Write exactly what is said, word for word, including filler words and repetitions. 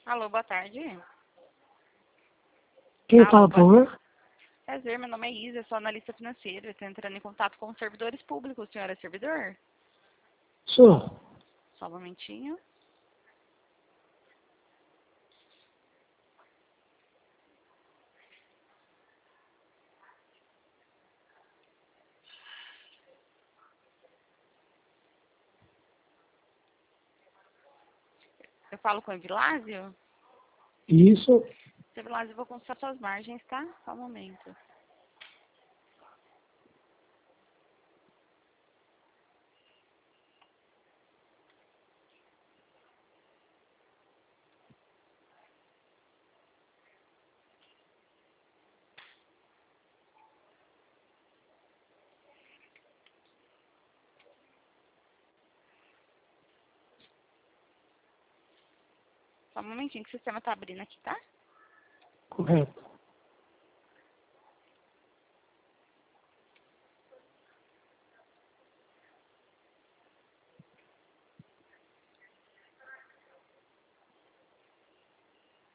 Alô, boa tarde. Quem Alô, fala, por boa... favor? Prazer, meu nome é Isa, sou analista financeira. Estou entrando em contato com os servidores públicos. O senhor é servidor? Sou. Só um momentinho. Eu falo com o Evilásio? Isso. Seu Evilásio, eu vou consultar suas margens, tá? Só um momento. Só um momentinho que o sistema tá abrindo aqui, tá? Correto.